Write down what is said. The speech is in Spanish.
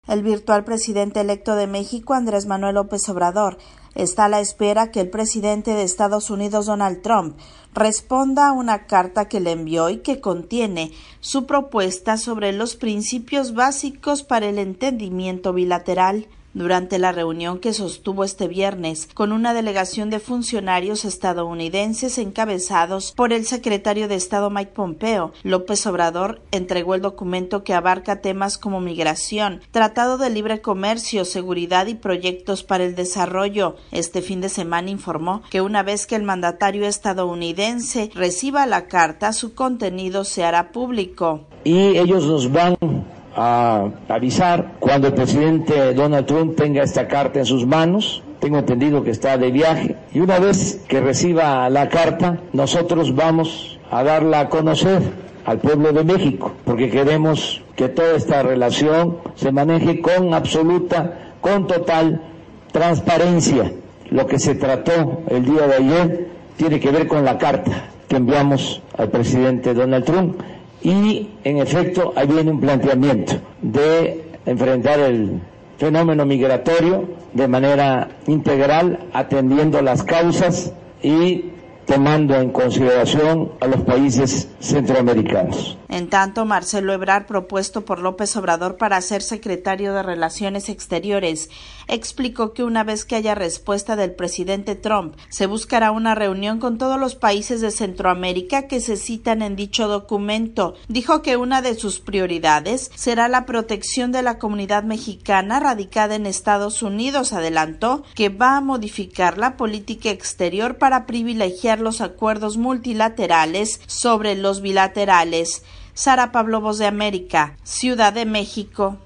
El virtual presidente electo de México, Andrés Manuel López Obrador, está a la espera que el presidente de Estados Unidos, Donald Trump, responda a una carta que le envió y que contiene su propuesta sobre los principios básicos para el entendimiento bilateral. Durante la reunión que sostuvo este viernes con una delegación de funcionarios estadounidenses encabezados por el secretario de Estado Mike Pompeo, López Obrador entregó el documento que abarca temas como migración, tratado de libre comercio, seguridad y proyectos para el desarrollo. Este fin de semana informó que una vez que el mandatario estadounidense reciba la carta, su contenido se hará público. Y ellos nos van a avisar cuando el presidente Donald Trump tenga esta carta en sus manos. Tengo entendido que está de viaje y una vez que reciba la carta nosotros vamos a darla a conocer al pueblo de México, porque queremos que toda esta relación se maneje con total transparencia. Lo que se trató el día de ayer tiene que ver con la carta que enviamos al presidente Donald Trump. Y, en efecto, ahí viene un planteamiento de enfrentar el fenómeno migratorio de manera integral, atendiendo las causas y tomando en consideración a los países centroamericanos. En tanto, Marcelo Ebrard, propuesto por López Obrador para ser secretario de Relaciones Exteriores, explicó que una vez que haya respuesta del presidente Trump, se buscará una reunión con todos los países de Centroamérica que se citan en dicho documento. Dijo que una de sus prioridades será la protección de la comunidad mexicana radicada en Estados Unidos. Adelantó que va a modificar la política exterior para privilegiar los acuerdos multilaterales sobre los bilaterales. Sara Pablo, Voz de América, Ciudad de México.